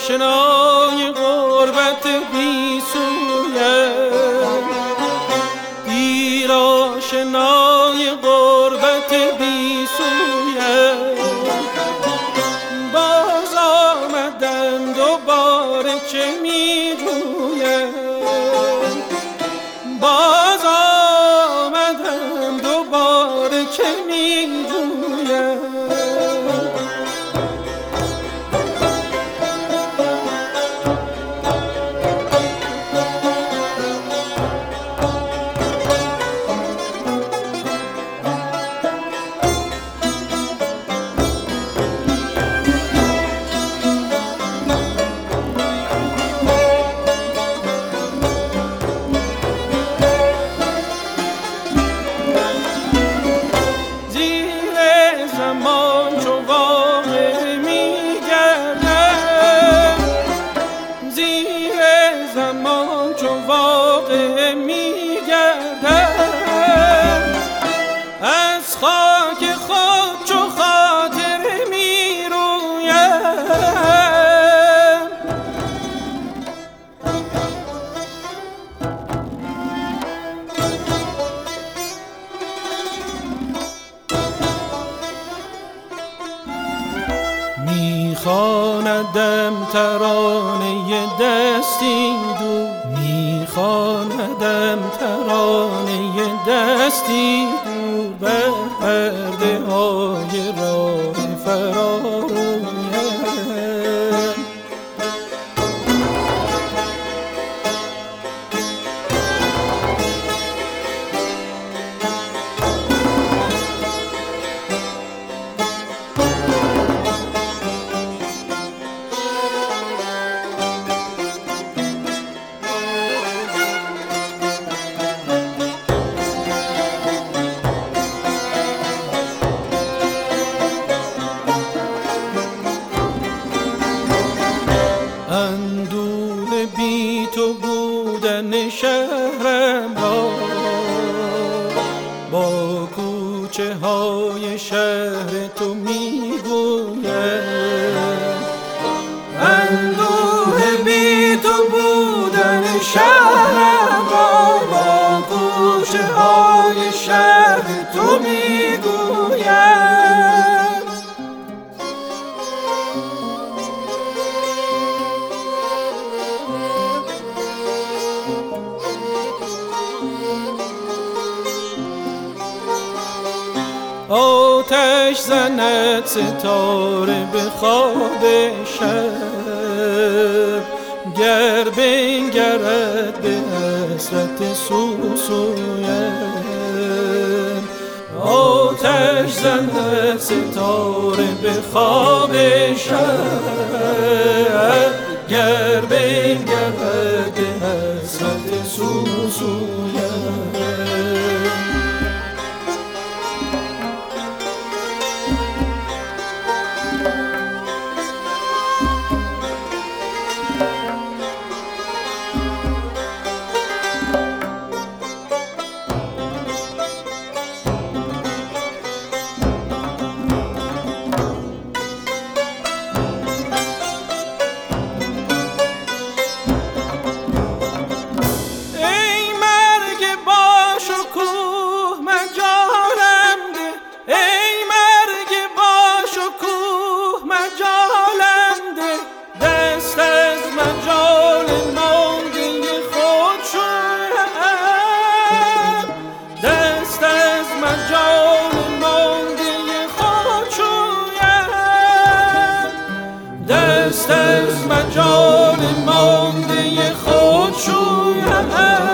آشنای غربت بی سویه، دیر آشنای غربت بی سویه. باز آمدم دوباره چه می جویم، باز آمدم دوباره چه می جویم. از خاک خود چو خاطره می رویم. می خواندم ترانه دستی دور، می خواندم ترانه دستی دور، بر پرده های راه فرارویم. اندوه بی تو بودن شهرم را، با کوچه های شهر تو می گویم. اندوه بی تو بودن شهرم را، با کوچه های شهر تو می گویم. آتش زند ستاره به خواب شب، گر بنگرد به حسرت سوسویم. آتش زند ستاره به خواب شب، گر بنگرد به حسرت سوسویم. دست از مجال مانده خود شویم.